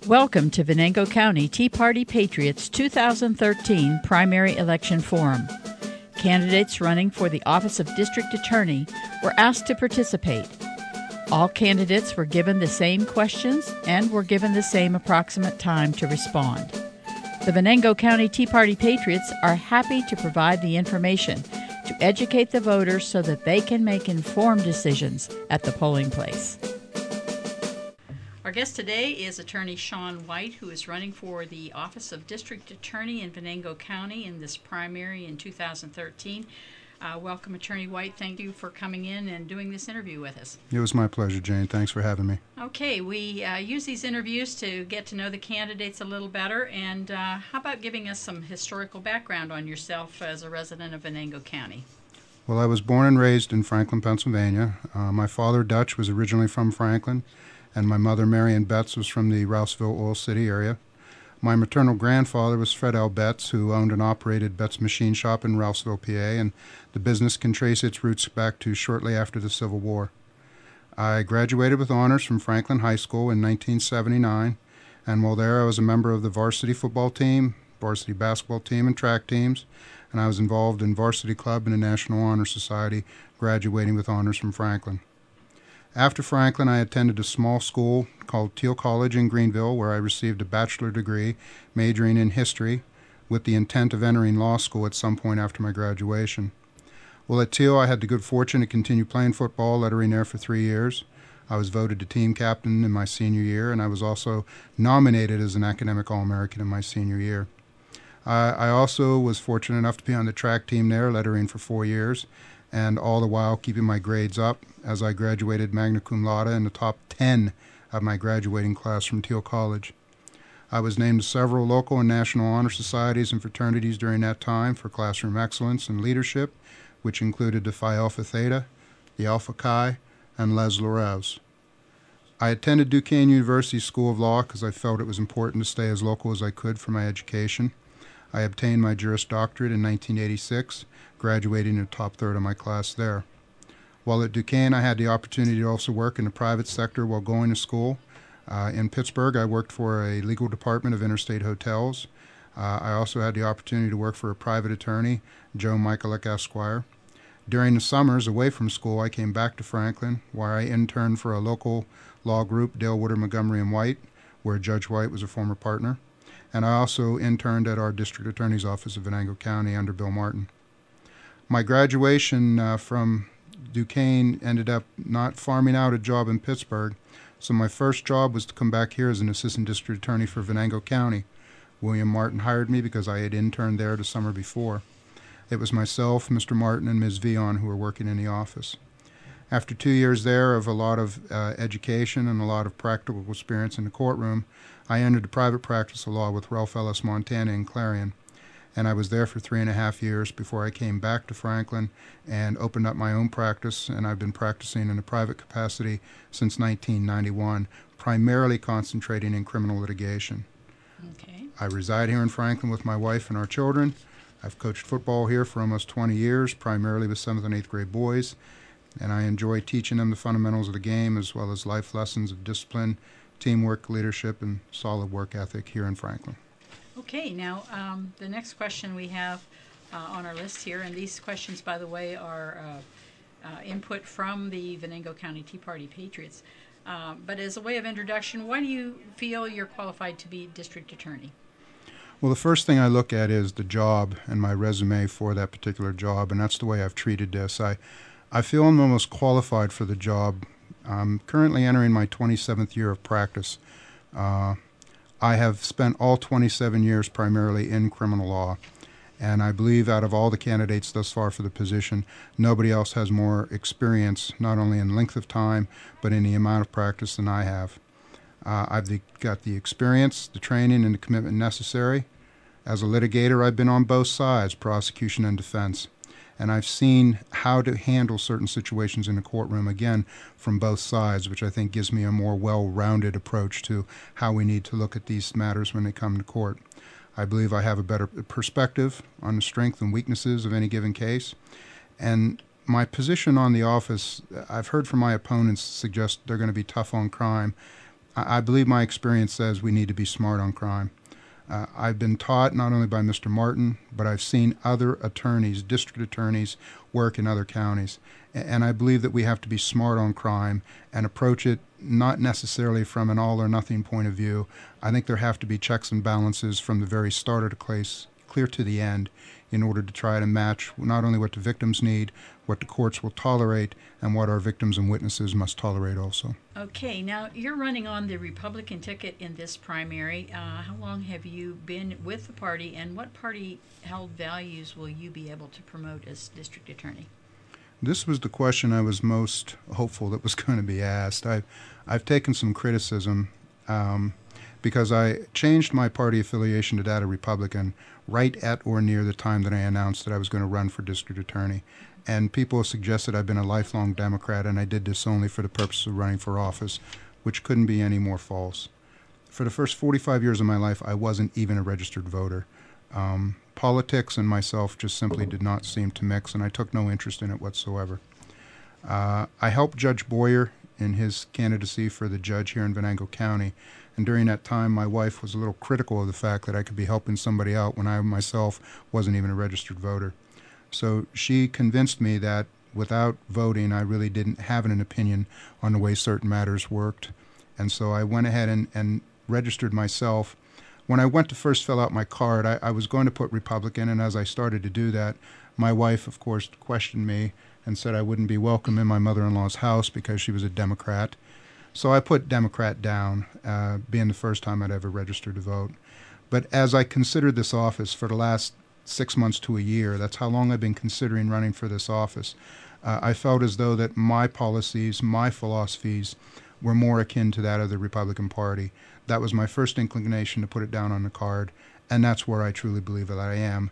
Welcome to Venango County Tea Party Patriots 2013 Primary Election Forum. Candidates running for the office of District Attorney were asked to participate. All candidates were given the same questions and were given the same approximate time to respond. The Venango County Tea Party Patriots are happy to provide the information to educate the voters so that they can make informed decisions at the polling place. Our guest today is Attorney Shawn White, who is running for the office of District Attorney in Venango County in this primary in 2013. Welcome, Attorney White. Thank you for coming in and doing this interview with us. It was my pleasure, Jane. Thanks for having me. Okay, we use these interviews to get to know the candidates a little better. And how about giving us some historical background on yourself as a resident of Venango County? Well, I was born and raised in Franklin, Pennsylvania. My father, Dutch, was originally from Franklin, and my mother, Marion Betts, was from the Rouseville Oil City area. My maternal grandfather was Fred L. Betts, who owned and operated Betts Machine Shop in Rouseville, PA, and the business can trace its roots back to shortly after the Civil War. I graduated with honors from Franklin High School in 1979, and while there I was a member of the varsity football team, varsity basketball team, and track teams, and I was involved in varsity club and the National Honor Society, graduating with honors from Franklin. After Franklin, I attended a small school called Thiel College in Greenville, where I received a bachelor degree majoring in history with the intent of entering law school at some point after my graduation. Well, at Thiel, I had the good fortune to continue playing football, lettering there for 3 years. I was voted to team captain in my senior year, and I was also nominated as an academic All-American in my senior year. I also was fortunate enough to be on the track team there, lettering for 4 years, and all the while keeping my grades up as I graduated magna cum laude in the top 10 of my graduating class from Thiel College. I was named to several local and national honor societies and fraternities during that time for classroom excellence and leadership, which included the Phi Alpha Theta, the Alpha Chi, and Les Laurels. I attended Duquesne University School of Law because I felt it was important to stay as local as I could for my education. I obtained my Juris Doctorate in 1986, graduating in the top third of my class there. While at Duquesne, I had the opportunity to also work in the private sector while going to school. In Pittsburgh, I worked for a legal department of Interstate Hotels. I also had the opportunity to work for a private attorney, Joe Michaelek Esquire. During the summers away from school, I came back to Franklin, where I interned for a local law group, Dale Woodard Montgomery & White, where Judge White was a former partner. And I also interned at our district attorney's office of Venango County under Bill Martin. My graduation from Duquesne ended up not farming out a job in Pittsburgh, so my first job was to come back here as an assistant district attorney for Venango County. William Martin hired me because I had interned there the summer before. It was myself, Mr. Martin, and Ms. Vion who were working in the office. After 2 years there of a lot of education and a lot of practical experience in the courtroom, I entered the private practice of law with Ralph Ellis Montana in Clarion, and I was there for 3.5 years before I came back to Franklin and opened up my own practice, and I've been practicing in a private capacity since 1991, primarily concentrating in criminal litigation. Okay. I reside here in Franklin with my wife and our children. I've coached football here for almost 20 years, primarily with 7th and 8th grade boys, and I enjoy teaching them the fundamentals of the game as well as life lessons of discipline, teamwork, leadership, and solid work ethic here in Franklin. Okay, now the next question we have on our list here, and these questions, by the way, are input from the Venango County Tea Party Patriots. But as a way of introduction, why do you feel you're qualified to be district attorney? Well, the first thing I look at is the job and my resume for that particular job, and that's the way I've treated this. I feel I'm the most qualified for the job. I'm currently entering my 27th year of practice. I have spent all 27 years primarily in criminal law, and I believe out of all the candidates thus far for the position, nobody else has more experience, not only in length of time, but in the amount of practice than I have. I've got the experience, the training, and the commitment necessary. As a litigator, I've been on both sides, prosecution and defense, and I've seen how to handle certain situations in the courtroom, again, from both sides, which I think gives me a more well-rounded approach to how we need to look at these matters when they come to court. I believe I have a better perspective on the strengths and weaknesses of any given case, and my position on the office, I've heard from my opponents suggest they're going to be tough on crime. I believe my experience says we need to be smart on crime. I've been taught not only by Mr. Martin, but I've seen other attorneys, district attorneys, work in other counties. And I believe that we have to be smart on crime and approach it not necessarily from an all or nothing point of view. I think there have to be checks and balances from the very start of the case clear to the end in order to try to match not only what the victims need, what the courts will tolerate, and what our victims and witnesses must tolerate also. Okay, now you're running on the Republican ticket in this primary. How long have you been with the party, and what party-held values will you be able to promote as district attorney? This was the question I was most hopeful that was going to be asked. I've taken some criticism because I changed my party affiliation to that of Republican right at or near the time that I announced that I was going to run for district attorney. And people have suggested I've been a lifelong Democrat and I did this only for the purpose of running for office, which couldn't be any more false. For the first 45 years of my life, I wasn't even a registered voter. Politics and myself just simply did not seem to mix, and I took no interest in it whatsoever. I helped Judge Boyer in his candidacy for the judge here in Venango County, and during that time my wife was a little critical of the fact that I could be helping somebody out when I myself wasn't even a registered voter. So she convinced me that without voting I really didn't have an opinion on the way certain matters worked, and so I went ahead and registered myself. When I went to first fill out my card, I was going to put Republican, and as I started to do that, my wife, of course, questioned me and said I wouldn't be welcome in my mother-in-law's house because she was a Democrat. So I put Democrat down, being the first time I'd ever registered to vote. But as I considered this office for the last 6 months to a year, that's how long I've been considering running for this office, I felt as though that my policies, my philosophies, were more akin to that of the Republican Party. That was my first inclination to put it down on the card, and that's where I truly believe that I am.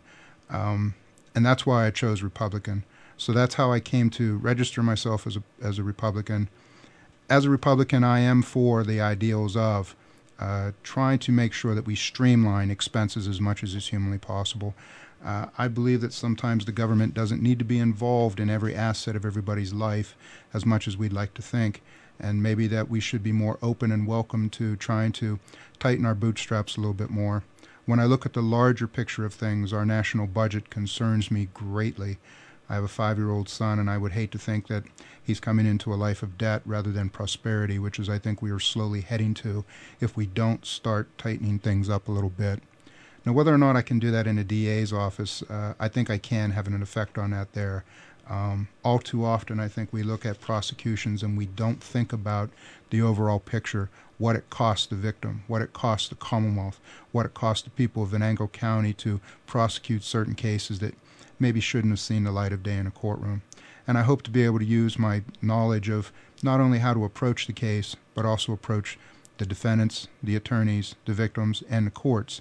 And that's why I chose Republican. So that's how I came to register myself as a Republican. As a Republican, I am for the ideals of trying to make sure that we streamline expenses as much as is humanly possible. I believe that sometimes the government doesn't need to be involved in every asset of everybody's life as much as we'd like to think, and maybe that we should be more open and welcome to trying to tighten our bootstraps a little bit more. When I look at the larger picture of things, our national budget concerns me greatly. I have a 5-year-old son, and I would hate to think that he's coming into a life of debt rather than prosperity, which is I think we are slowly heading to if we don't start tightening things up a little bit. Now, whether or not I can do that in a DA's office, I think I can have an effect on that there. All too often, I think we look at prosecutions and we don't think about the overall picture, what it costs the victim, what it costs the Commonwealth, what it costs the people of Venango County to prosecute certain cases that maybe shouldn't have seen the light of day in a courtroom. And I hope to be able to use my knowledge of not only how to approach the case, but also approach the defendants, the attorneys, the victims, and the courts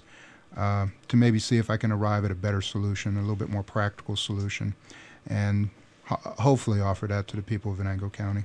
to maybe see if I can arrive at a better solution, a little bit more practical solution, and hopefully offer that to the people of Venango County.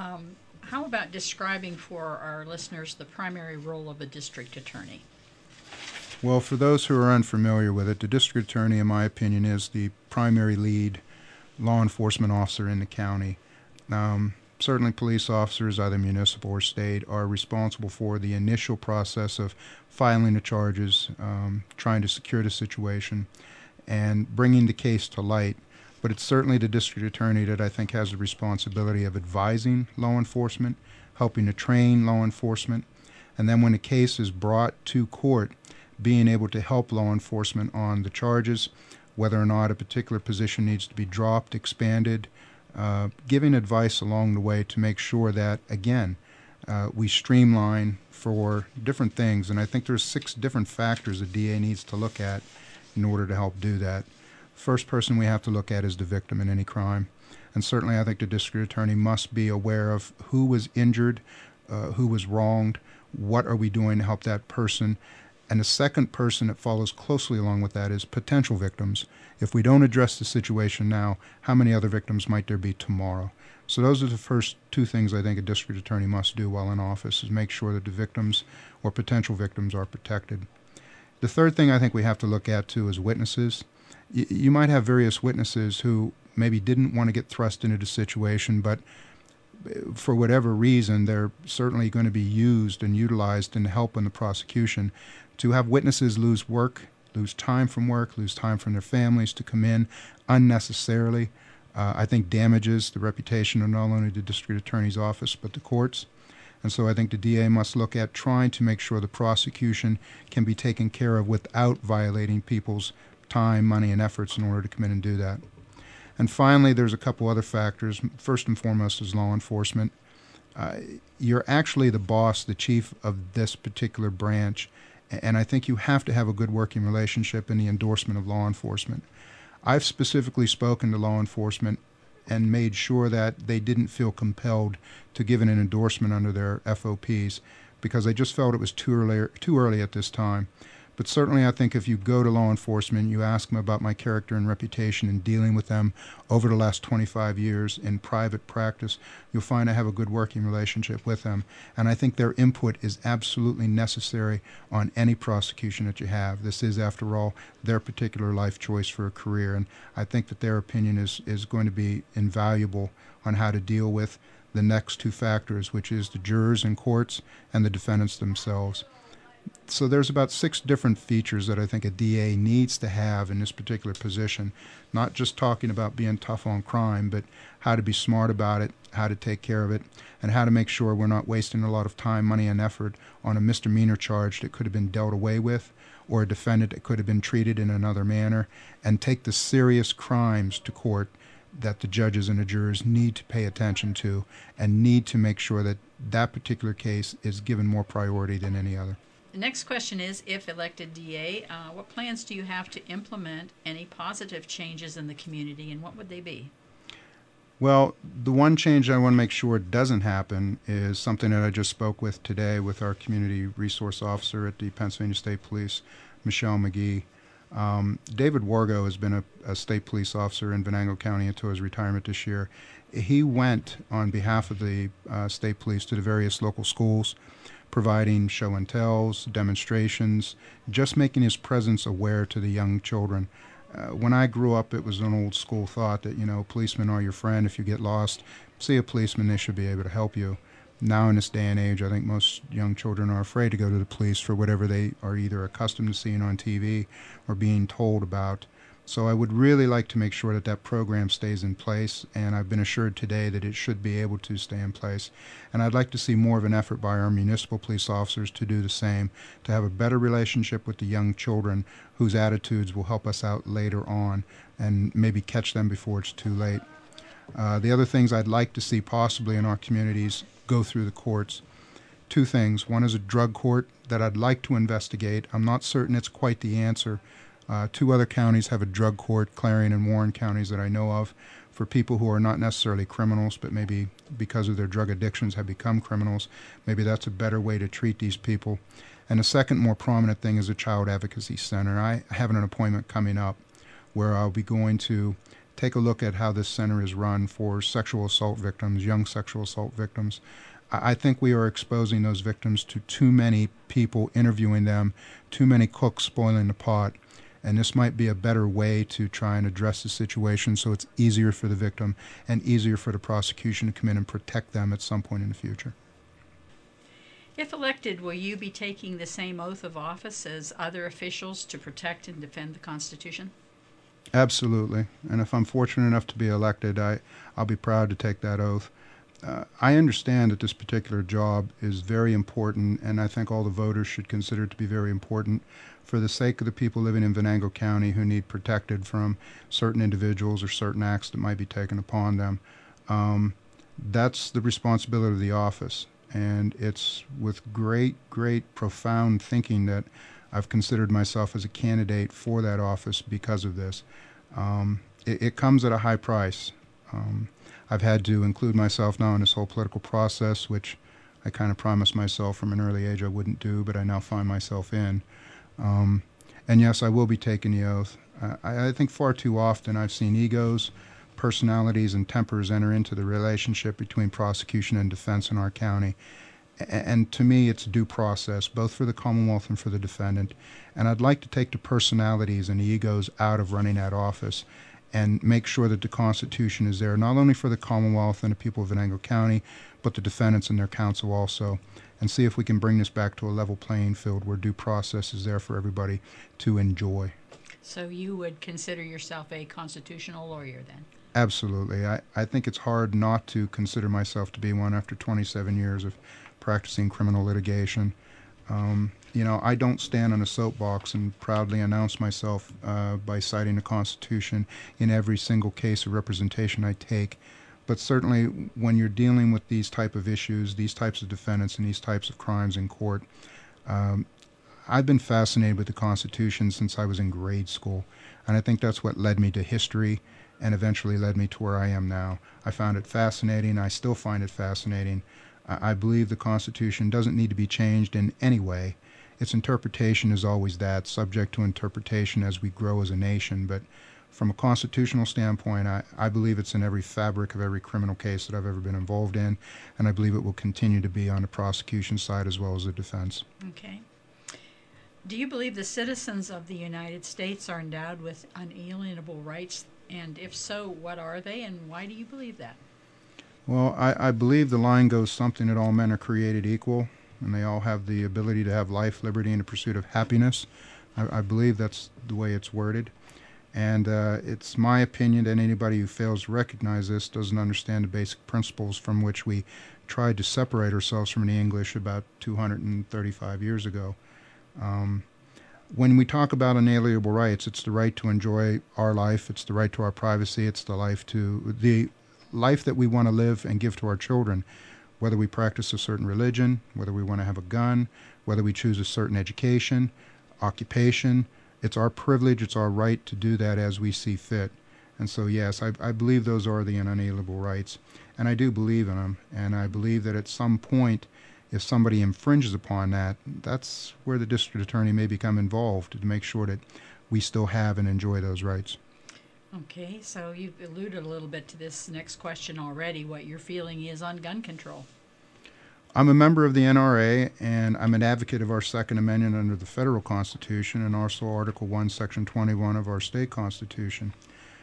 How about describing for our listeners the primary role of a district attorney? Well, for those who are unfamiliar with it, the district attorney, in my opinion, is the primary lead law enforcement officer in the county. Certainly police officers, either municipal or state, are responsible for the initial process of filing the charges, trying to secure the situation, and bringing the case to light. But it's certainly the district attorney that I think has the responsibility of advising law enforcement, helping to train law enforcement, and then when the case is brought to court, being able to help law enforcement on the charges, whether or not a particular position needs to be dropped, expanded, giving advice along the way to make sure that, again, we streamline for different things. And I think there's 6 different factors a DA needs to look at in order to help do that. First person we have to look at is the victim in any crime. And certainly I think the district attorney must be aware of who was injured, who was wronged, what are we doing to help that person. And the second person that follows closely along with that is potential victims. If we don't address the situation now, how many other victims might there be tomorrow? So those are the first 2 things I think a district attorney must do while in office, is make sure that the victims or potential victims are protected. The third thing I think we have to look at too is witnesses. You might have various witnesses who maybe didn't want to get thrust into the situation, but for whatever reason, they're certainly going to be used and utilized in help in the prosecution. To have witnesses lose work, lose time from work, lose time from their families to come in unnecessarily, I think damages the reputation of not only the district attorney's office but the courts. And so I think the DA must look at trying to make sure the prosecution can be taken care of without violating people's time, money, and efforts in order to come in and do that. And finally, there's a couple other factors. First and foremost is law enforcement. You're actually the boss, the chief of this particular branch, and I think you have to have a good working relationship in the endorsement of law enforcement. I've specifically spoken to law enforcement and made sure that they didn't feel compelled to give an endorsement under their FOPs because I just felt it was too early at this time. But certainly I think if you go to law enforcement, you ask them about my character and reputation in dealing with them over the last 25 years in private practice, you'll find I have a good working relationship with them. And I think their input is absolutely necessary on any prosecution that you have. This is, after all, their particular life choice for a career. And I think that their opinion is going to be invaluable on how to deal with the next two factors, which is the jurors in courts and the defendants themselves. So there's about 6 different features that I think a DA needs to have in this particular position, not just talking about being tough on crime, but how to be smart about it, how to take care of it, and how to make sure we're not wasting a lot of time, money, and effort on a misdemeanor charge that could have been dealt away with, or a defendant that could have been treated in another manner, and take the serious crimes to court that the judges and the jurors need to pay attention to and need to make sure that that particular case is given more priority than any other. The next question is, if elected DA, what plans do you have to implement any positive changes in the community, and what would they be? Well, the one change I want to make sure doesn't happen is something that I just spoke with today with our community resource officer at the Pennsylvania State Police, Michelle McGee. David Wargo has been a state police officer in Venango County until his retirement this year. He went on behalf of the state police to the various local schools, providing show and tells, demonstrations, just making his presence aware to the young children. When I grew up, it was an old school thought that, policemen are your friend. If you get lost, see a policeman, they should be able to help you. Now in this day and age, I think most young children are afraid to go to the police for whatever they are either accustomed to seeing on TV or being told about. So I would really like to make sure that that program stays in place, and I've been assured today that it should be able to stay in place. And I'd like to see more of an effort by our municipal police officers to do the same, to have a better relationship with the young children whose attitudes will help us out later on and maybe catch them before it's too late. The other things I'd like to see possibly in our communities go through the courts. 2 things. One is a drug court that I'd like to investigate. I'm not certain it's quite the answer. 2 other counties have a drug court, Clarion and Warren counties that I know of, for people who are not necessarily criminals, but maybe because of their drug addictions have become criminals. Maybe that's a better way to treat these people. And the second more prominent thing is a child advocacy center. I have an appointment coming up where I'll be going to take a look at how this center is run for sexual assault victims, young sexual assault victims. I think we are exposing those victims to too many people interviewing them, too many cooks spoiling the pot. And this might be a better way to try and address the situation so it's easier for the victim and easier for the prosecution to come in and protect them at some point in the future. If elected, will you be taking the same oath of office as other officials to protect and defend the Constitution? Absolutely. And if I'm fortunate enough to be elected, I'll be proud to take that oath. I understand that this particular job is very important, and I think all the voters should consider it to be very important for the sake of the people living in Venango County who need protected from certain individuals or certain acts that might be taken upon them. That's the responsibility of the office, and it's with great, profound thinking that I've considered myself as a candidate for that office because of this. It comes at a high price. I've had to include myself now in this whole political process, which I kind of promised myself from an early age I wouldn't do, but I now find myself in. And yes, I will be taking the oath. I think far too often I've seen egos, personalities, and tempers enter into the relationship between prosecution and defense in our county. And to me, it's due process, both for the Commonwealth and for the defendant. And I'd like to take the personalities and the egos out of running that office and make sure that the Constitution is there, not only for the Commonwealth and the people of Venango County, but the defendants and their counsel also, and see if we can bring this back to a level playing field where due process is there for everybody to enjoy. So you would consider yourself a constitutional lawyer then? Absolutely. I think it's hard not to consider myself to be one after 27 years of practicing criminal litigation. I don't stand on a soapbox and proudly announce myself by citing the Constitution in every single case of representation I take. But certainly when you're dealing with these type of issues, these types of defendants, and these types of crimes in court, I've been fascinated with the Constitution since I was in grade school. And I think that's what led me to history and eventually led me to where I am now. I found it fascinating. I still find it fascinating. I believe the Constitution doesn't need to be changed in any way. Its interpretation is always that, subject to interpretation as we grow as a nation. But from a constitutional standpoint, I believe it's in every fabric of every criminal case that I've ever been involved in, and I believe it will continue to be on the prosecution side as well as the defense. Okay. Do you believe the citizens of the United States are endowed with unalienable rights? And if so, what are they, and why do you believe that? Well, I believe the line goes something that all men are created equal, and they all have the ability to have life, liberty, and the pursuit of happiness. I believe that's the way it's worded. And it's my opinion that anybody who fails to recognize this doesn't understand the basic principles from which we tried to separate ourselves from the English about 235 years ago. When we talk about unalienable rights, it's the right to enjoy our life, it's the right to our privacy, it's the life that we want to live and give to our children, whether we practice a certain religion, whether we want to have a gun, whether we choose a certain education, occupation. It's our privilege, it's our right to do that as we see fit. And so, yes, I believe those are the unalienable rights, and I do believe in them, and I believe that at some point, if somebody infringes upon that, that's where the district attorney may become involved to make sure that we still have and enjoy those rights. Okay, so you've alluded a little bit to this next question already, what your feeling is on gun control. I'm a member of the NRA, and I'm an advocate of our Second Amendment under the federal Constitution and also Article 1, Section 21 of our state Constitution.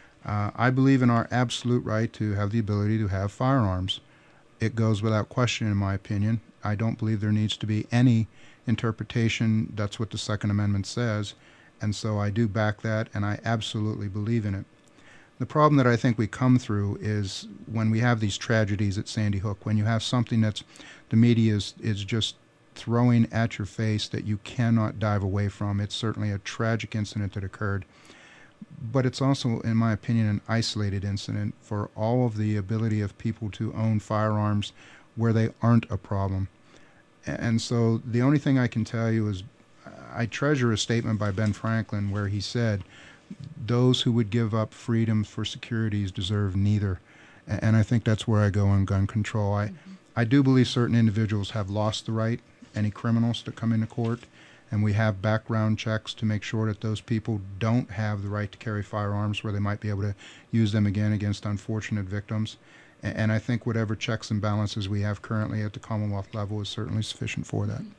I believe in our absolute right to have the ability to have firearms. It goes without question, in my opinion. I don't believe there needs to be any interpretation. That's what the Second Amendment says, and so I do back that, and I absolutely believe in it. The problem that I think we come through is when we have these tragedies at Sandy Hook, when you have something that's the media is just throwing at your face that you cannot dive away from. It's certainly a tragic incident that occurred, but it's also, in my opinion, an isolated incident for all of the ability of people to own firearms where they aren't a problem. And so the only thing I can tell you is I treasure a statement by Ben Franklin where he said, "Those who would give up freedom for securities deserve neither." And I think that's where I go on gun control. I do believe certain individuals have lost the right, any criminals that come into court, and we have background checks to make sure that those people don't have the right to carry firearms where they might be able to use them again against unfortunate victims. And I think whatever checks and balances we have currently at the Commonwealth level is certainly sufficient for that.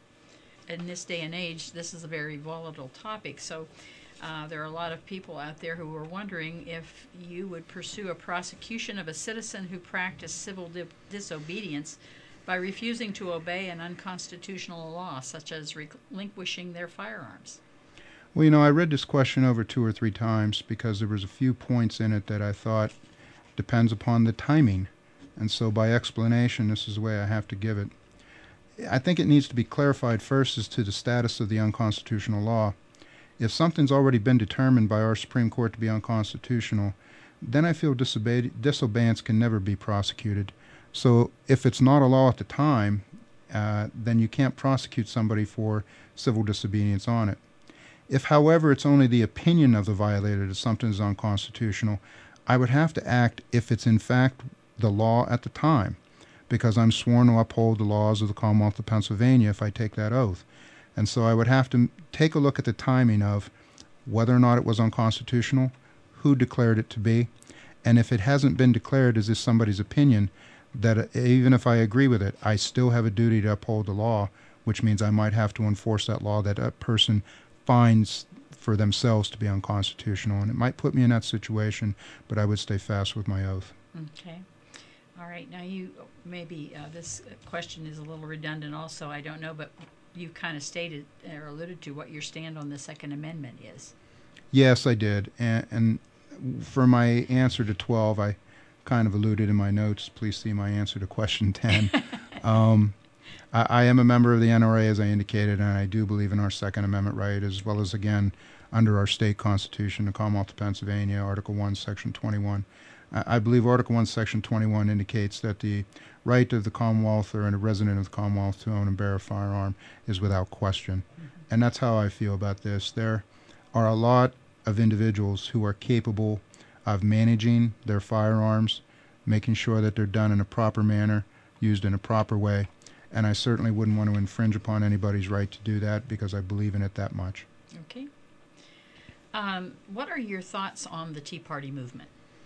In this day and age, this is a very volatile topic, so there are a lot of people out there who are wondering if you would pursue a prosecution of a citizen who practiced civil disobedience by refusing to obey an unconstitutional law, such as relinquishing their firearms. Well, I read this question over 2 or 3 times because there was a few points in it that I thought depends upon the timing. And so by explanation, this is the way I have to give it. I think it needs to be clarified first as to the status of the unconstitutional law. If something's already been determined by our Supreme Court to be unconstitutional, then I feel disobedience can never be prosecuted. So if it's not a law at the time, then you can't prosecute somebody for civil disobedience on it. If, however, it's only the opinion of the violator that something is unconstitutional, I would have to act if it's in fact the law at the time, because I'm sworn to uphold the laws of the Commonwealth of Pennsylvania if I take that oath. And so I would have to take a look at the timing of whether or not it was unconstitutional, who declared it to be, and if it hasn't been declared as is somebody's opinion, that even if I agree with it, I still have a duty to uphold the law, which means I might have to enforce that law that a person finds for themselves to be unconstitutional. And it might put me in that situation, but I would stay fast with my oath. Okay. All right. Now, you maybe this question is a little redundant also, I don't know, but you kind of stated or alluded to what your stand on the Second Amendment is. Yes, I did. And for my answer to 12, I kind of alluded in my notes. Please see my answer to question 10. I am a member of the NRA, as I indicated, and I do believe in our Second Amendment right, as well as, again, under our state constitution, the Commonwealth of Pennsylvania, Article 1, Section 21. I believe Article 1, Section 21 indicates that the right of the Commonwealth or a resident of the Commonwealth to own and bear a firearm is without question. Mm-hmm. And that's how I feel about this. There are a lot of individuals who are capable of managing their firearms, making sure that they're done in a proper manner, used in a proper way. And I certainly wouldn't want to infringe upon anybody's right to do that because I believe in it that much. Okay. What are your thoughts on the Tea Party movement?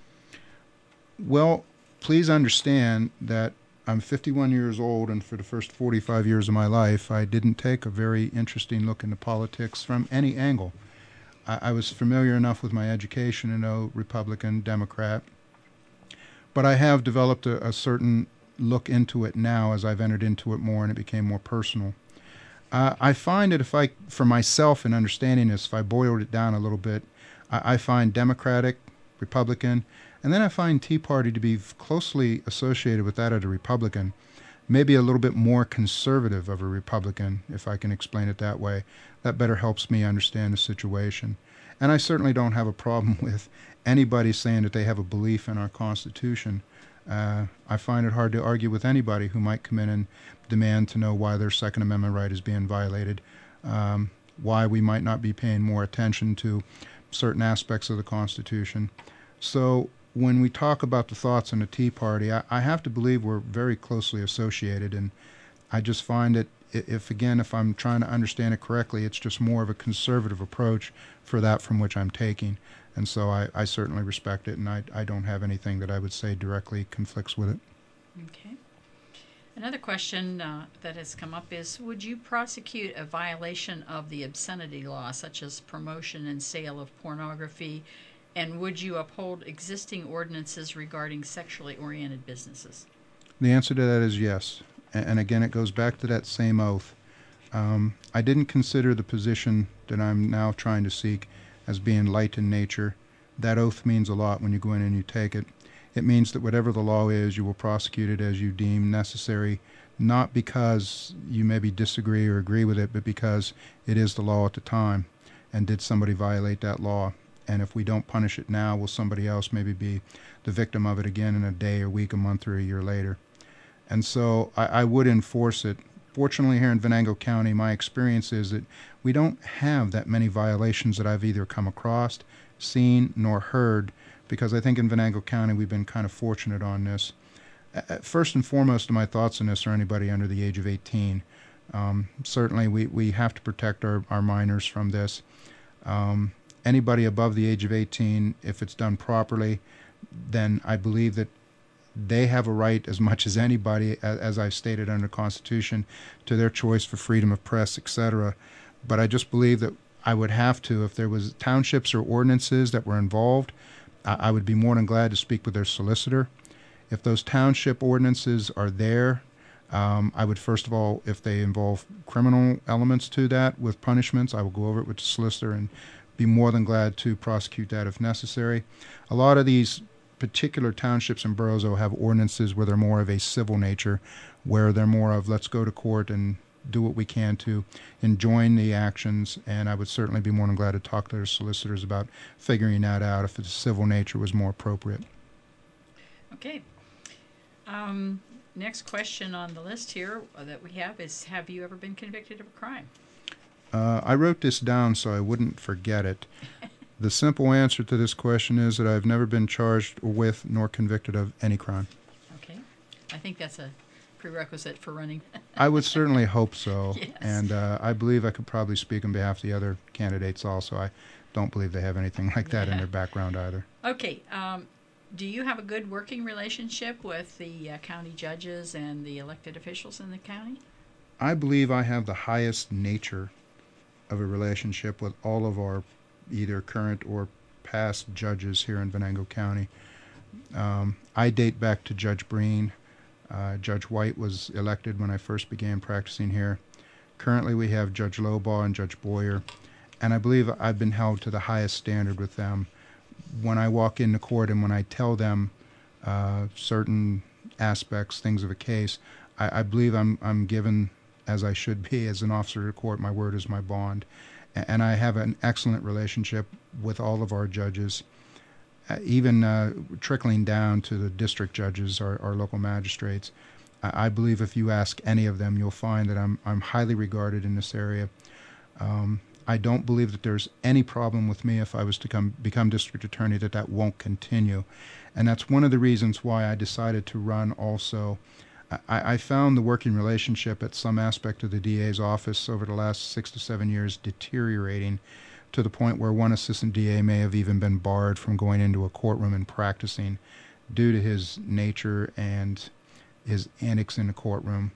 Well, please understand that I'm 51 years old, and for the first 45 years of my life, I didn't take a very interesting look into politics from any angle. I was familiar enough with my education to know Republican, Democrat, but I have developed a certain look into it now as I've entered into it more and it became more personal. I find that for myself in understanding this, if I boiled it down a little bit, I find Democratic, Republican, and then I find Tea Party to be closely associated with that of the Republican, maybe a little bit more conservative of a Republican, if I can explain it that way. That better helps me understand the situation. And I certainly don't have a problem with anybody saying that they have a belief in our Constitution. I find it hard to argue with anybody who might come in and demand to know why their Second Amendment right is being violated, why we might not be paying more attention to certain aspects of the Constitution. So when we talk about the thoughts on the Tea Party, I have to believe we're very closely associated, and I just find that if I'm trying to understand it correctly, it's just more of a conservative approach for that from which I'm taking. And so I certainly respect it, and I don't have anything that I would say directly conflicts with it. Okay. Another question that has come up is, would you prosecute a violation of the obscenity law, such as promotion and sale of pornography, and would you uphold existing ordinances regarding sexually oriented businesses? The answer to that is yes. And again, it goes back to that same oath. I didn't consider the position that I'm now trying to seek as being light in nature. That oath means a lot when you go in and you take it. It means that whatever the law is, you will prosecute it as you deem necessary, not because you maybe disagree or agree with it, but because it is the law at the time. And did somebody violate that law? And if we don't punish it now, will somebody else maybe be the victim of it again in a day, a week, a month, or a year later? And so I would enforce it. Fortunately, here in Venango County, my experience is that we don't have that many violations that I've either come across, seen, nor heard, because I think in Venango County we've been kind of fortunate on this. First and foremost, my thoughts on this are anybody under the age of 18. Certainly, we have to protect our minors from this. Anybody above the age of 18, if it's done properly, then I believe that they have a right as much as anybody, as I've stated under the Constitution, to their choice for freedom of press, etc. But I just believe that I would have to, if there was townships or ordinances that were involved, I would be more than glad to speak with their solicitor. If those township ordinances are there, I would first of all, if they involve criminal elements to that with punishments, I will go over it with the solicitor and be more than glad to prosecute that if necessary. A lot of these particular townships and boroughs will have ordinances where they're more of a civil nature, where they're more of let's go to court and do what we can to enjoin the actions, and I would certainly be more than glad to talk to their solicitors about figuring that out if the civil nature was more appropriate. Okay. Next question on the list here that we have is, have you ever been convicted of a crime? I wrote this down so I wouldn't forget it. The simple answer to this question is that I've never been charged with nor convicted of any crime. Okay. I think that's a prerequisite for running. I would certainly hope so. Yes. And I believe I could probably speak on behalf of the other candidates also. I don't believe they have anything like that in their background either. Okay. Do you have a good working relationship with the county judges and the elected officials in the county? I believe I have the highest nature of a relationship with all of our either current or past judges here in Venango County. I date back to Judge Breen. Judge White was elected when I first began practicing here. Currently we have Judge Lobaugh and Judge Boyer, and I believe I've been held to the highest standard with them. When I walk into court and when I tell them certain aspects, things of a case, I believe I'm given, as I should be as an officer of the court, my word is my bond. And I have an excellent relationship with all of our judges, even trickling down to the district judges, our local magistrates. I believe if you ask any of them, you'll find that I'm highly regarded in this area. I don't believe that there's any problem with me if I was to become district attorney, that won't continue. And that's one of the reasons why I decided to run also. I found the working relationship at some aspect of the DA's office over the last 6 to 7 years deteriorating to the point where one assistant DA may have even been barred from going into a courtroom and practicing due to his nature and his antics in the courtroom.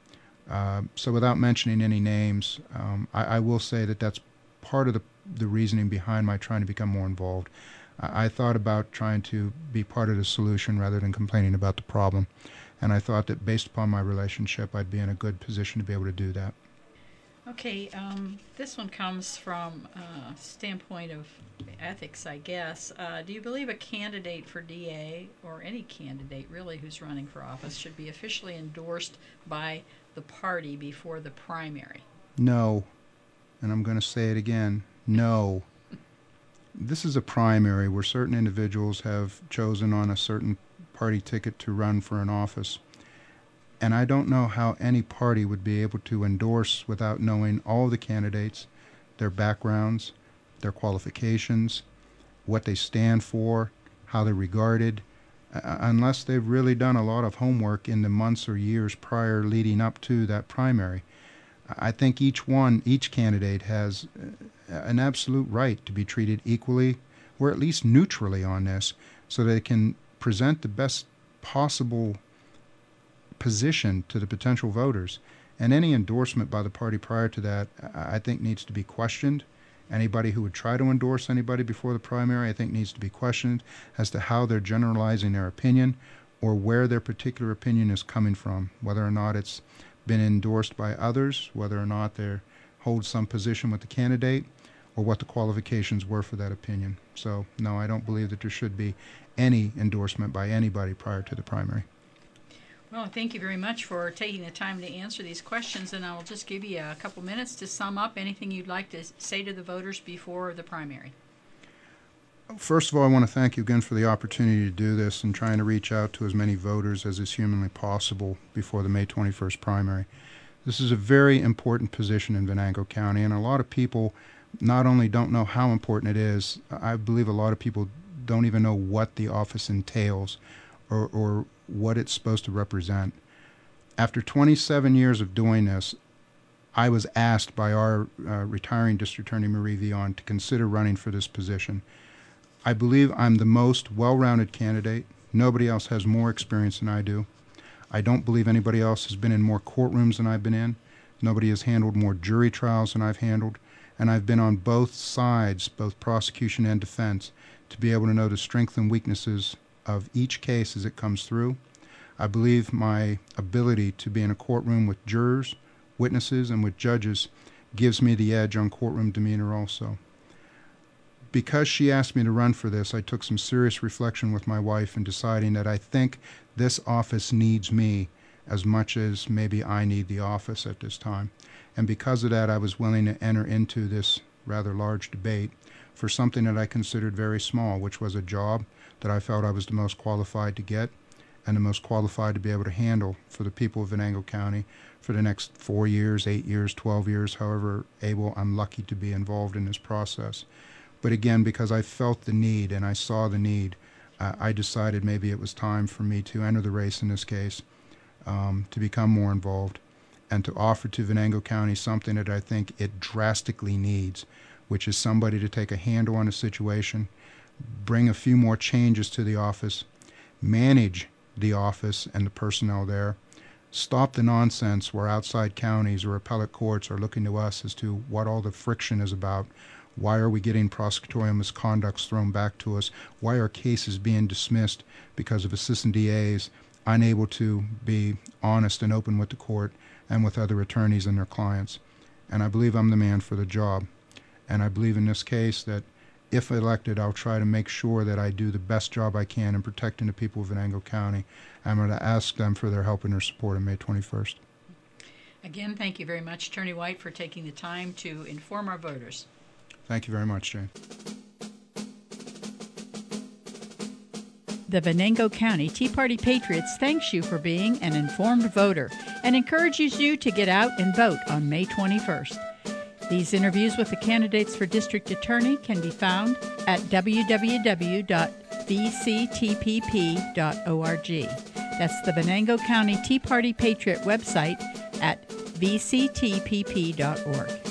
So without mentioning any names, I will say that that's part of the reasoning behind my trying to become more involved. I thought about trying to be part of the solution rather than complaining about the problem. And I thought that based upon my relationship, I'd be in a good position to be able to do that. Okay, this one comes from a standpoint of ethics, I guess. Do you believe a candidate for DA, or any candidate really who's running for office, should be officially endorsed by the party before the primary? No. And I'm going to say it again. No. This is a primary where certain individuals have chosen on a certain party ticket to run for an office. And I don't know how any party would be able to endorse without knowing all the candidates, their backgrounds, their qualifications, what they stand for, how they're regarded, unless they've really done a lot of homework in the months or years prior leading up to that primary. I think each candidate has an absolute right to be treated equally or at least neutrally on this so they can present the best possible position to the potential voters. And any endorsement by the party prior to that, I think, needs to be questioned. Anybody who would try to endorse anybody before the primary, I think, needs to be questioned as to how they're generalizing their opinion or where their particular opinion is coming from, whether or not it's been endorsed by others, whether or not they hold some position with the candidate, or what the qualifications were for that opinion. So, no, I don't believe that there should be any endorsement by anybody prior to the primary. Well, thank you very much for taking the time to answer these questions, and I'll just give you a couple minutes to sum up anything you'd like to say to the voters before the primary. First of all, I want to thank you again for the opportunity to do this and trying to reach out to as many voters as is humanly possible before the May 21st primary. This is a very important position in Venango County, and a lot of people not only don't know how important it is, I believe a lot of people don't even know what the office entails or what it's supposed to represent. After 27 years of doing this, I was asked by our retiring District Attorney Marie Villon to consider running for this position. I believe I'm the most well-rounded candidate. Nobody else has more experience than I do. I don't believe anybody else has been in more courtrooms than I've been in. Nobody has handled more jury trials than I've handled. And I've been on both sides, both prosecution and defense, to be able to know the strengths and weaknesses of each case as it comes through. I believe my ability to be in a courtroom with jurors, witnesses, and with judges gives me the edge on courtroom demeanor also. Because she asked me to run for this, I took some serious reflection with my wife in deciding that I think this office needs me as much as maybe I need the office at this time. And because of that, I was willing to enter into this rather large debate for something that I considered very small, which was a job that I felt I was the most qualified to get and the most qualified to be able to handle for the people of Venango County for the next 4 years, 8 years, 12 years, however able I'm lucky to be involved in this process. But again, because I felt the need and I saw the need, I decided maybe it was time for me to enter the race in this case, to become more involved, and to offer to Venango County something that I think it drastically needs, which is somebody to take a handle on the situation, bring a few more changes to the office, manage the office and the personnel there, stop the nonsense where outside counties or appellate courts are looking to us as to what all the friction is about. Why are we getting prosecutorial misconducts thrown back to us? Why are cases being dismissed because of assistant DAs unable to be honest and open with the court and with other attorneys and their clients? And I believe I'm the man for the job. And I believe in this case that if elected, I'll try to make sure that I do the best job I can in protecting the people of Venango County. I'm going to ask them for their help and their support on May 21st. Again, thank you very much, Attorney White, for taking the time to inform our voters. Thank you very much, Jane. The Venango County Tea Party Patriots thanks you for being an informed voter and encourages you to get out and vote on May 21st. These interviews with the candidates for District Attorney can be found at www.vctpp.org. That's the Venango County Tea Party Patriot website at vctpp.org.